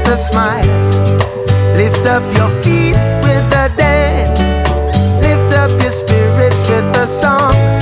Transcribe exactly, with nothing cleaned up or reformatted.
a smile. Lift up your feet with a dance. Lift up your spirits with a song.